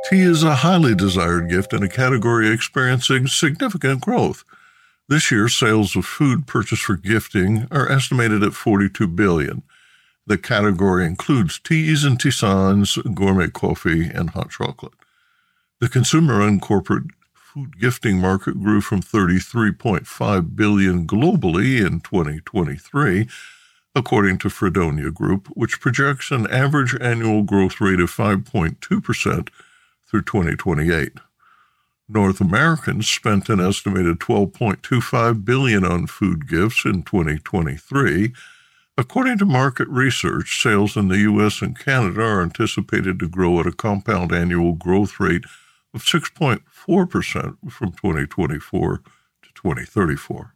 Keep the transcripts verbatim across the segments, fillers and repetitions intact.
Tea is a highly desired gift in a category experiencing significant growth. This year, sales of food purchased for gifting are estimated at forty-two billion dollars. The category includes teas and tisanes, gourmet coffee, and hot chocolate. The consumer and corporate food gifting market grew from thirty-three point five billion dollars globally in twenty twenty-three, according to Fredonia Group, which projects an average annual growth rate of five point two percent through twenty twenty-eight. North Americans spent an estimated twelve point two five billion dollars on food gifts in twenty twenty-three. According to market research, sales in the U S and Canada are anticipated to grow at a compound annual growth rate of six point four percent from twenty twenty-four to twenty thirty-four.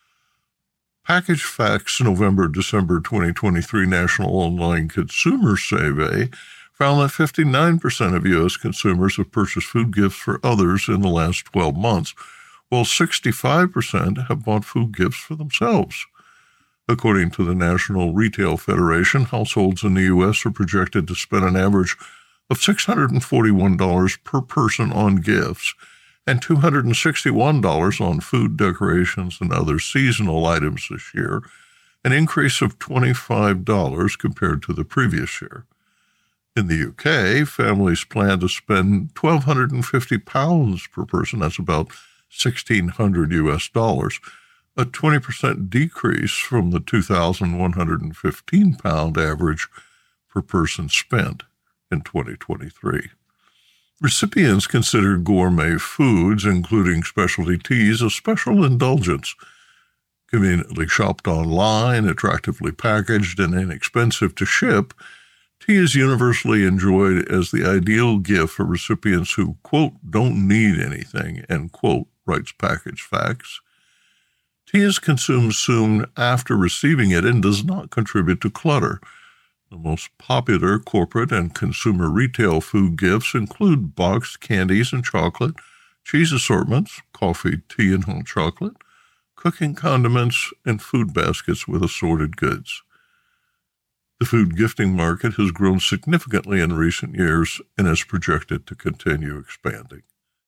Package Facts November-December twenty twenty-three National Online Consumer Survey found that fifty-nine percent of U S consumers have purchased food gifts for others in the last twelve months, while sixty-five percent have bought food gifts for themselves. According to the National Retail Federation, households in the U S are projected to spend an average of six hundred forty-one dollars per person on gifts and two hundred sixty-one dollars on food, decorations, and other seasonal items this year, an increase of twenty-five dollars compared to the previous year. In the U K, families plan to spend one thousand two hundred fifty pounds per person, that's about sixteen hundred U S dollars, a twenty percent decrease from the two thousand one hundred fifteen pound average per person spent in twenty twenty-three. Recipients consider gourmet foods, including specialty teas, a special indulgence. Conveniently shopped online, attractively packaged, and inexpensive to ship, tea is universally enjoyed as the ideal gift for recipients who, quote, don't need anything, end quote, writes Package Facts. Tea is consumed soon after receiving it and does not contribute to clutter. The most popular corporate and consumer retail food gifts include boxed candies and chocolate, cheese assortments, coffee, tea, and hot chocolate, cooking condiments, and food baskets with assorted goods. The food gifting market has grown significantly in recent years and is projected to continue expanding.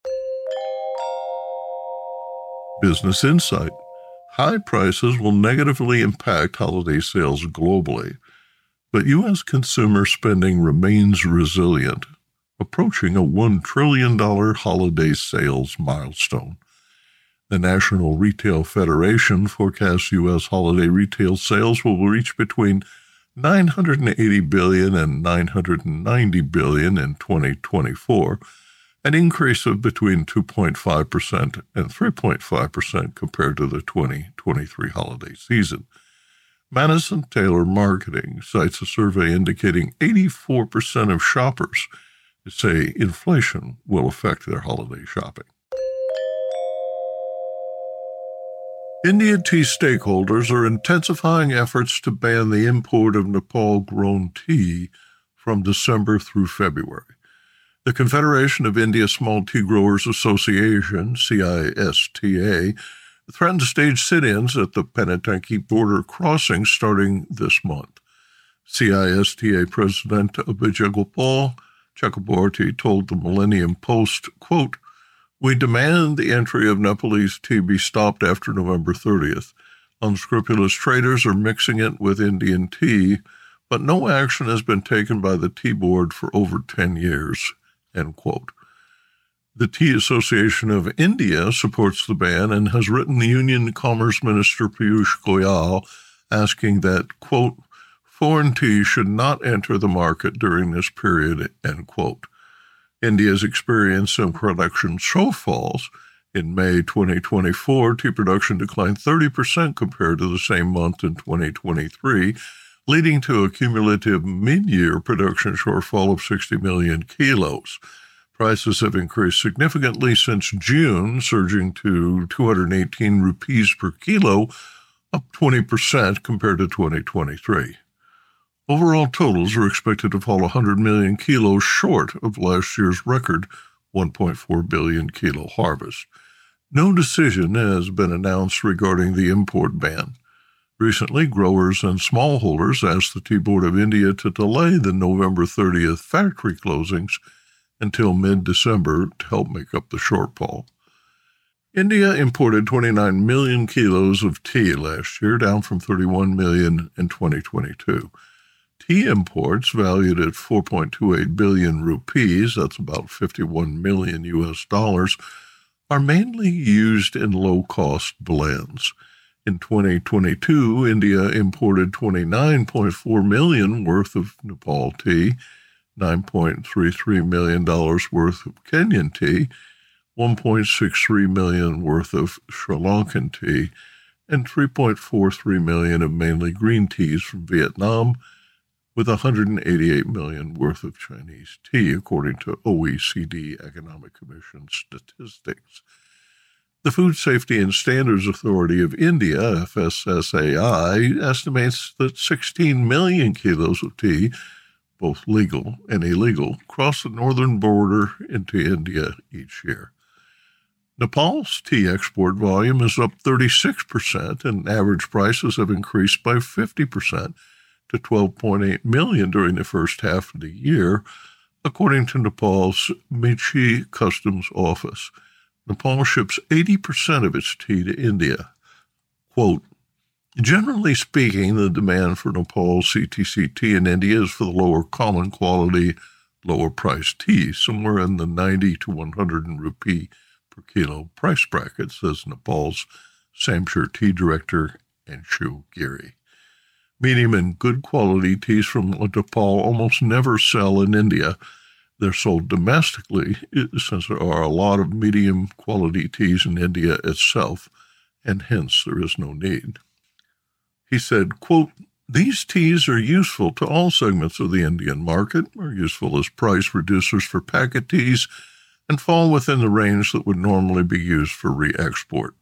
Business Insight. High prices will negatively impact holiday sales globally, but U S consumer spending remains resilient, approaching a one trillion dollars holiday sales milestone. The National Retail Federation forecasts U S holiday retail sales will reach between nine hundred eighty billion dollars and nine hundred ninety billion dollars in twenty twenty-four, an increase of between two point five percent and three point five percent compared to the twenty twenty-three holiday season. Madison Taylor Marketing cites a survey indicating eighty-four percent of shoppers say inflation will affect their holiday shopping. India tea stakeholders are intensifying efforts to ban the import of Nepal-grown tea from December through February. The Confederation of India Small Tea Growers Association, C I S T A, threatened to stage sit-ins at the Panatanki border crossing starting this month. C I S T A President Vijay Gopal Chakraborty told the Millennium Post, quote, "We demand the entry of Nepalese tea be stopped after November thirtieth. Unscrupulous traders are mixing it with Indian tea, but no action has been taken by the Tea Board for over ten years." End quote. The Tea Association of India supports the ban and has written the Union Commerce Minister Piyush Goyal asking that, quote, "foreign tea should not enter the market during this period," end quote. India's experience in production shortfalls. In May twenty twenty-four, tea production declined thirty percent compared to the same month in twenty twenty-three, leading to a cumulative mid-year production shortfall of sixty million kilos. Prices have increased significantly since June, surging to two hundred eighteen rupees per kilo, up twenty percent compared to twenty twenty-three. Overall totals are expected to fall one hundred million kilos short of last year's record one point four billion kilo harvest. No decision has been announced regarding the import ban. Recently, growers and smallholders asked the Tea Board of India to delay the November thirtieth factory closings until mid-December to help make up the shortfall. India imported twenty-nine million kilos of tea last year, down from thirty-one million in twenty twenty-two. Tea imports, valued at four point two eight billion rupees, that's about fifty-one million U S dollars, are mainly used in low-cost blends. In twenty twenty-two, India imported twenty-nine point four million dollars worth of Nepal tea, nine point three three million dollars worth of Kenyan tea, one point six three million dollars worth of Sri Lankan tea, and three point four three million dollars of mainly green teas from Vietnam, with one hundred eighty-eight million dollars worth of Chinese tea, according to O E C D Economic Commission statistics. The Food Safety and Standards Authority of India, F S S A I, estimates that sixteen million kilos of tea, both legal and illegal, cross the northern border into India each year. Nepal's tea export volume is up thirty-six percent, and average prices have increased by fifty percent to twelve point eight million dollars during the first half of the year, according to Nepal's Mechi Customs Office. Nepal ships eighty percent of its tea to India. Quote, generally speaking, the demand for Nepal's C T C tea in India is for the lower common quality, lower priced tea, somewhere in the ninety to one hundred rupee per kilo price bracket, says Nepal's Samshire Tea Director Anshu Giri. Medium and good quality teas from Nepal almost never sell in India. They're sold domestically, since there are a lot of medium quality teas in India itself, and hence there is no need. He said, quote, these teas are useful to all segments of the Indian market, are useful as price reducers for packet teas, and fall within the range that would normally be used for re-export.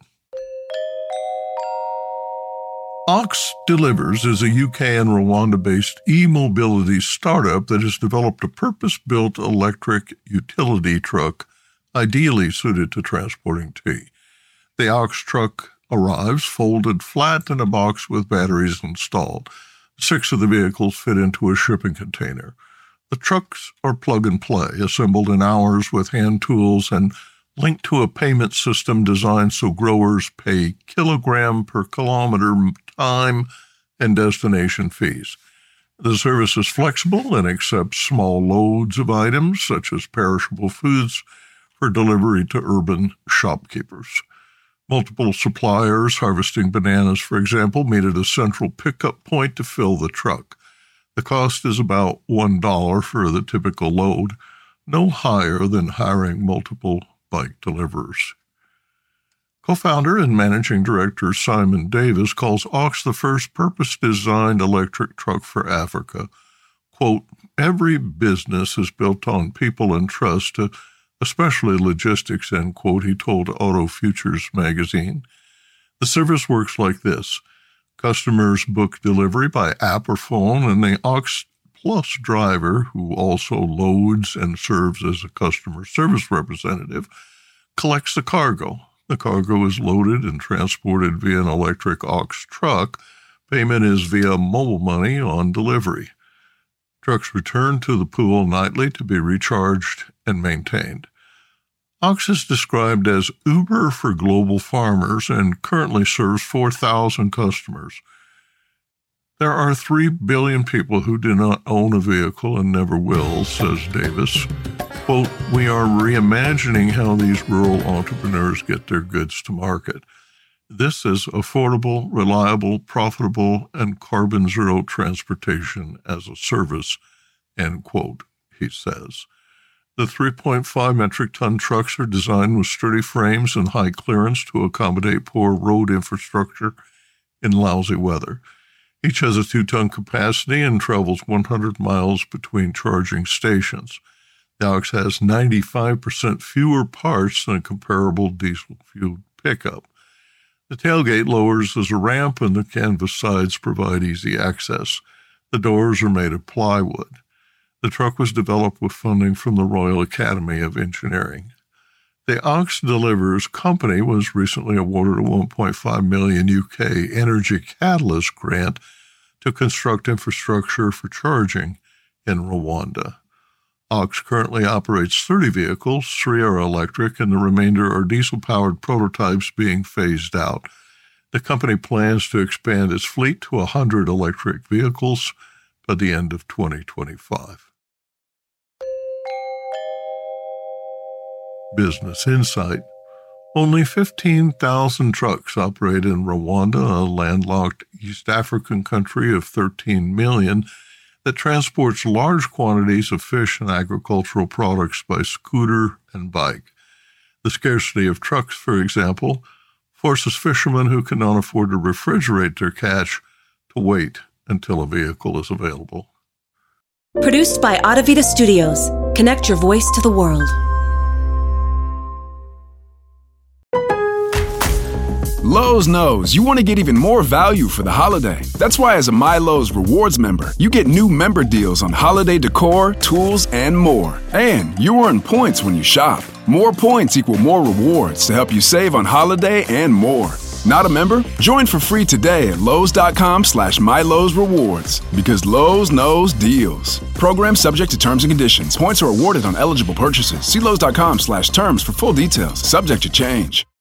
Ox Delivers is a U K and Rwanda-based e-mobility startup that has developed a purpose-built electric utility truck ideally suited to transporting tea. The Ox truck arrives folded flat in a box with batteries installed. Six of the vehicles fit into a shipping container. The trucks are plug-and-play, assembled in hours with hand tools and linked to a payment system designed so growers pay kilogram per kilometer time and destination fees. The service is flexible and accepts small loads of items, such as perishable foods, for delivery to urban shopkeepers. Multiple suppliers harvesting bananas, for example, meet at a central pickup point to fill the truck. The cost is about one dollar for the typical load, no higher than hiring multiple bike deliverers. Co-founder and managing director Simon Davis calls Ox the first purpose-designed electric truck for Africa. Quote, every business is built on people and trust, especially logistics, end quote, he told Auto Futures magazine. The service works like this. Customers book delivery by app or phone, and the Ox Plus driver, who also loads and serves as a customer service representative, collects the cargo. The cargo is loaded and transported via an electric Ox truck. Payment is via mobile money on delivery. Trucks return to the pool nightly to be recharged and maintained. Ox is described as Uber for global farmers and currently serves four thousand customers. There are three billion people who do not own a vehicle and never will, says Davis. Quote, we are reimagining how these rural entrepreneurs get their goods to market. This is affordable, reliable, profitable, and carbon zero transportation as a service, end quote, he says. The three point five metric ton trucks are designed with sturdy frames and high clearance to accommodate poor road infrastructure in lousy weather. Each has a two-ton capacity and travels one hundred miles between charging stations. The Ox has ninety-five percent fewer parts than a comparable diesel-fueled pickup. The tailgate lowers as a ramp, and the canvas sides provide easy access. The doors are made of plywood. The truck was developed with funding from the Royal Academy of Engineering. The Ox Delivers company was recently awarded a one point five million dollars U K Energy Catalyst grant to construct infrastructure for charging in Rwanda. Ox currently operates thirty vehicles, three are electric, and the remainder are diesel-powered prototypes being phased out. The company plans to expand its fleet to one hundred electric vehicles by the end of twenty twenty-five. Business Insight. Only fifteen thousand trucks operate in Rwanda, a landlocked East African country of thirteen million that transports large quantities of fish and agricultural products by scooter and bike. The scarcity of trucks, for example, forces fishermen who cannot afford to refrigerate their catch to wait until a vehicle is available. Produced by Audavita Studios. Connect your voice to the world. Lowe's knows you want to get even more value for the holiday. That's why as a MyLowe's Rewards member, you get new member deals on holiday decor, tools, and more. And you earn points when you shop. More points equal more rewards to help you save on holiday and more. Not a member? Join for free today at Lowe's.com slash MyLowe's Rewards. Because Lowe's knows deals. Program subject to terms and conditions. Points are awarded on eligible purchases. See Lowe's.com slash terms for full details. Subject to change.